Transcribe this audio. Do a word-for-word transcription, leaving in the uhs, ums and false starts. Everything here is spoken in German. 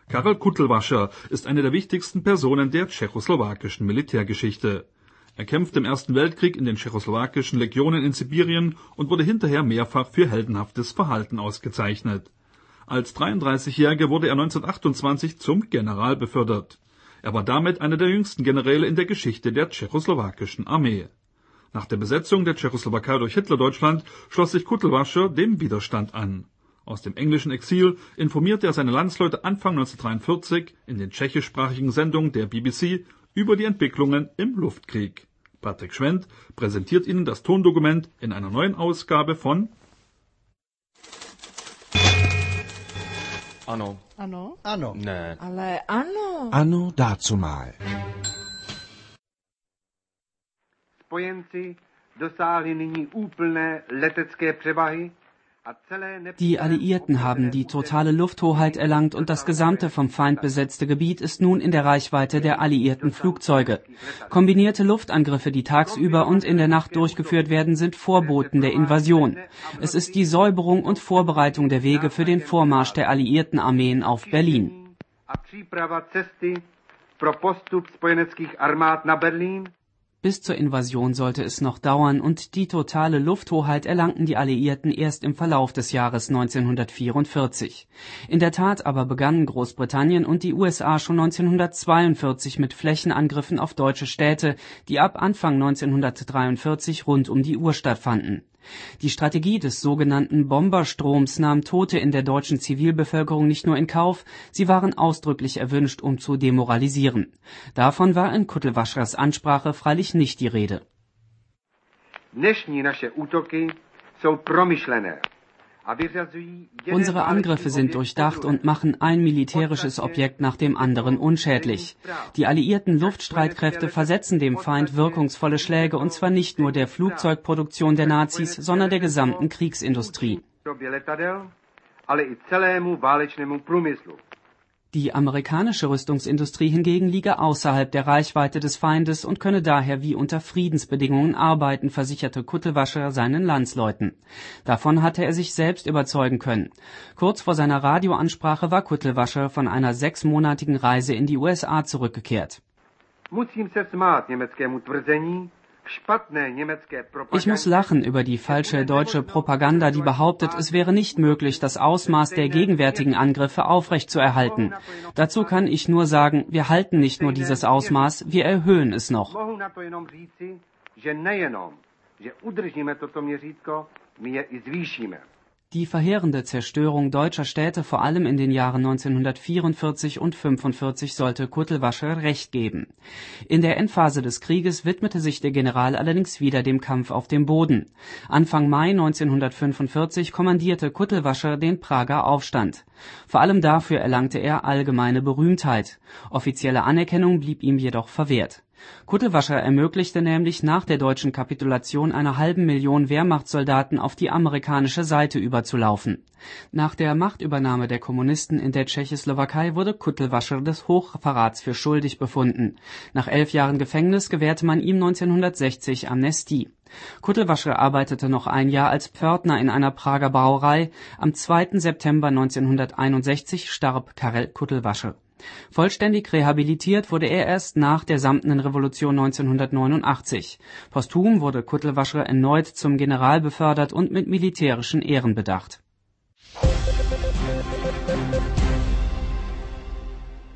Karel Kutlvacher ist eine der wichtigsten Personen der tschechoslowakischen Militärgeschichte. Er kämpfte im Ersten Weltkrieg in den tschechoslowakischen Legionen in Sibirien und wurde hinterher mehrfach für heldenhaftes Verhalten ausgezeichnet. Als dreiunddreißigjähriger wurde er neunzehnhundertachtundzwanzig zum General befördert. Er war damit einer der jüngsten Generäle in der Geschichte der tschechoslowakischen Armee. Nach der Besetzung der Tschechoslowakei durch Hitlerdeutschland schloss sich Kutlvacher dem Widerstand an. Aus dem englischen Exil informierte er seine Landsleute Anfang neunzehnhundertdreiundvierzig in den tschechischsprachigen Sendungen der B B C über die Entwicklungen im Luftkrieg. Patrick Schwendt präsentiert Ihnen das Tondokument in einer neuen Ausgabe von Ano. Ano? Ano. Ne. Ale ano. Ano dazumal. Spojenci dosáhli nyní úplné letecké převahy. Die Alliierten haben die totale Lufthoheit erlangt und das gesamte vom Feind besetzte Gebiet ist nun in der Reichweite der alliierten Flugzeuge. Kombinierte Luftangriffe, die tagsüber und in der Nacht durchgeführt werden, sind Vorboten der Invasion. Es ist die Säuberung und Vorbereitung der Wege für den Vormarsch der alliierten Armeen auf Berlin. Bis zur Invasion sollte es noch dauern und die totale Lufthoheit erlangten die Alliierten erst im Verlauf des Jahres neunzehnhundertvierundvierzig. In der Tat aber begannen Großbritannien und die U S A schon neunzehnhundertzweiundvierzig mit Flächenangriffen auf deutsche Städte, die ab Anfang neunzehnhundertdreiundvierzig rund um die Uhr stattfanden. Die Strategie des sogenannten Bomberstroms nahm Tote in der deutschen Zivilbevölkerung nicht nur in Kauf, sie waren ausdrücklich erwünscht, um zu demoralisieren. Davon war in Kutlvachers Ansprache freilich nicht die Rede. Unsere Angriffe sind durchdacht und machen ein militärisches Objekt nach dem anderen unschädlich. Die alliierten Luftstreitkräfte versetzen dem Feind wirkungsvolle Schläge, und zwar nicht nur der Flugzeugproduktion der Nazis, sondern der gesamten Kriegsindustrie. Die amerikanische Rüstungsindustrie hingegen liege außerhalb der Reichweite des Feindes und könne daher wie unter Friedensbedingungen arbeiten, versicherte Kutlvacher seinen Landsleuten. Davon hatte er sich selbst überzeugen können. Kurz vor seiner Radioansprache war Kutlvacher von einer sechsmonatigen Reise in die U S A zurückgekehrt. Ich muss lachen über die falsche deutsche Propaganda, die behauptet, es wäre nicht möglich, das Ausmaß der gegenwärtigen Angriffe aufrechtzuerhalten. Dazu kann ich nur sagen, wir halten nicht nur dieses Ausmaß, wir erhöhen es noch. Die verheerende Zerstörung deutscher Städte, vor allem in den Jahren neunzehnhundertvierundvierzig und fünfundvierzig, sollte Kutlvacher recht geben. In der Endphase des Krieges widmete sich der General allerdings wieder dem Kampf auf dem Boden. Anfang Mai neunzehnhundertfünfundvierzig kommandierte Kutlvacher den Prager Aufstand. Vor allem dafür erlangte er allgemeine Berühmtheit. Offizielle Anerkennung blieb ihm jedoch verwehrt. Kutlvacher ermöglichte nämlich nach der deutschen Kapitulation einer halben Million Wehrmachtssoldaten auf die amerikanische Seite überzulaufen. Nach der Machtübernahme der Kommunisten in der Tschechoslowakei wurde Kutlvacher des Hochverrats für schuldig befunden. Nach elf Jahren Gefängnis gewährte man ihm neunzehnhundertsechzig Amnestie. Kutlvacher arbeitete noch ein Jahr als Pförtner in einer Prager Brauerei. Am zweiten September neunzehnhunderteinundsechzig starb Karel Kutlvacher. Vollständig rehabilitiert wurde er erst nach der Samtenen Revolution neunzehnhundertneunundachtzig. Posthum wurde Kutlvacher erneut zum General befördert und mit militärischen Ehren bedacht.